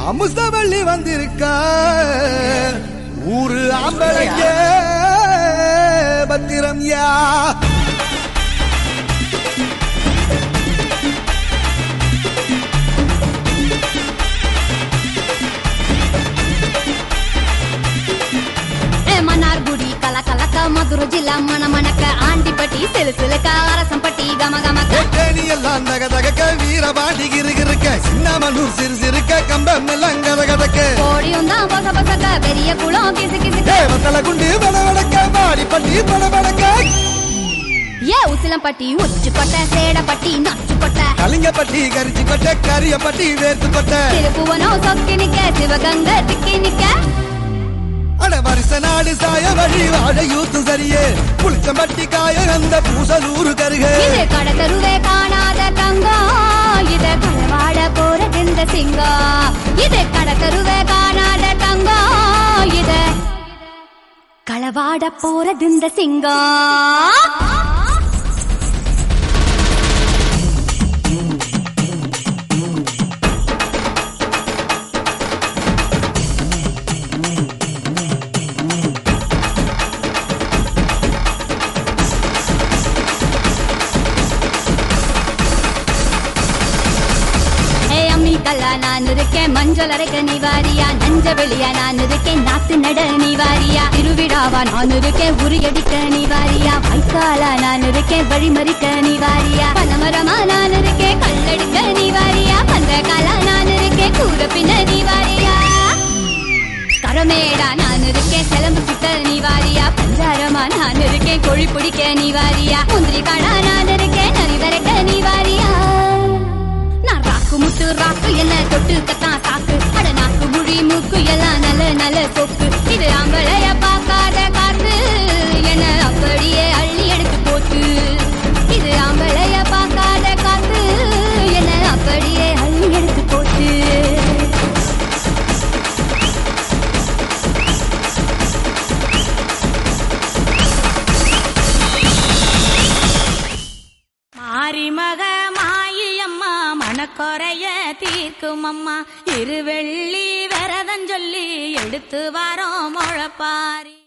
அமுசவள்ளி வந்திருக்கா ஊரு ஆம்பளைங்க பத்திரம் யா மன்னார்குடி கலக்கலக்க மதுரை ஜில்லா மணமணக்க ஆண்டிப்பட்டி சிலுசிலுக்க அரசம்பட்டி கமகமக்க தேனி எல்லாம் தகதக வீரபாண்டி கிருகிருக்க சின்னமனூர் சிறுசிருக்க கம்பம் எல்லாம் கதகதக்க கோடியும் தான் பச பசக்க பெரிய குளம் கிசு கிசுக்க வத்தல குண்டு வடவடக்க வாடிப்பட்டி படபடக்க ஏ உசிலம்பட்டி உச்சுக்கொட்டை சேடப்பட்டி நச்சுக்கொட்டை கலிங்கப்பட்டி கரிச்சிக்கொட்டை கரியப்பட்டி வேர்த்துக்கொட்டை திருப்புவனம் சொக்கி நிக்க சிவகங்கை திக்கி நிக்க அட வருஷ நாடு சாய வழி வாழ யூத்தும் சரியே புளிச்சம்பட்டி காய அந்த பூசலூரு கருகே இது கடத்தருவே காணாத தங்கம் இது களவாட போறது இந்த சிங்கம் இது கடத்தருவே காணாத தங்கம் இது களவாட போறது இந்த சிங்கம் நான் இருக்கேன் மஞ்சள் அரைக்க நீவாரியா நஞ்ச வெளியா நான் இருக்கேன் நாத்து நட நீவாரியா திருவிழாவா நான் இருக்கேன் உரியடிக்க நீவாரியா வைக்காலா நான் இருக்கேன் வழிமறிக்க நீவாரியா பனமரமா நான் இருக்கேன் கல்லடிக்க நீவாரியா பந்தகாலா நான் இருக்கேன் கூற பின்ன நீவாரியா கரமேடா நான் இருக்கேன் சிலம்பு கிட்ட நீவாரியா பஞ்சாரமா நான் இருக்கேன் கோழி பிடிக்க நீவாரியா முந்திரி காடா நான் இருக்கேன் நரி வரைக்க நீவாரியா நான் ராக்கு முட்டு ராக்கு என்ன தொட்டு கத்தான் சாக்கு அட நாக்கு முழி மூக்கு எல்லாம் நல்ல நல்ல சொக்கு இது ஆம்பளைய பார்க்காத காத்து என்ன அப்படியே அள்ளி எடுத்து போட்டு இது ஆம்பளைய பார்க்காத காத்து என்ன அப்படியே அள்ளி எடுத்து போட்டு மாரிமக மாயியம்மா மனக்குறைய தீர்க்கும் அம்மா இருவெள்ளி விரதம் சொல்லி எடுத்து வரோம் முழப்பாரி